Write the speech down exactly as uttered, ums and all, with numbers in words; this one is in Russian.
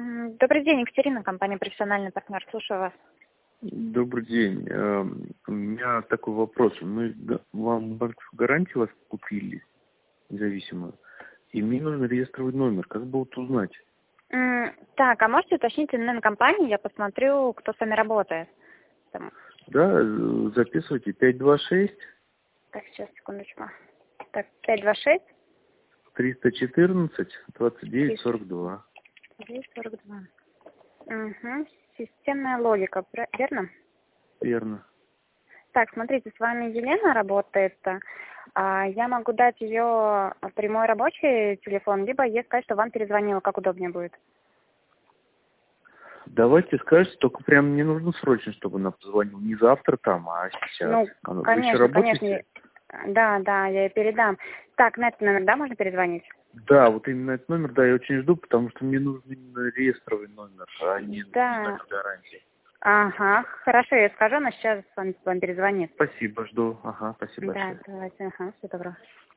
М, Добрый день, Екатерина, компания «Профессиональный партнер». Слушаю вас. Добрый день. Эм, У меня такой вопрос. Мы га- вам банковскую гарантию вас купили, независимую, и мне нужен реестровый номер. Как бы вот узнать? М, Так, а можете уточнить эн эн компании? Я посмотрю, кто с вами работает. Там, Да, э, записывайте пять два шесть Так, сейчас, секундочку. Так, пять два шесть триста четырнадцать двадцать девять триста сорок два. сорок два. Угу. Системная логика, пра- верно? Верно. Так, смотрите, с вами Елена работает. А, Я могу дать ее прямой рабочий телефон, либо ей сказать, что вам перезвонила, как удобнее будет. Давайте скажете, только прям мне нужно срочно, чтобы она позвонила. Не завтра там, а сейчас. Ну, А Вы еще конечно, конечно. работаете? Да, да, я ей передам. Так, на этот номер, да, можно перезвонить? Да, вот именно этот номер, да, я очень жду, потому что мне нужен именно реестровый номер, а не, не Да. номер гарантии. Ага, хорошо, я скажу, она сейчас вам, вам перезвонит. Спасибо, жду. Ага, спасибо Да, большое. давайте, ага, всего доброго.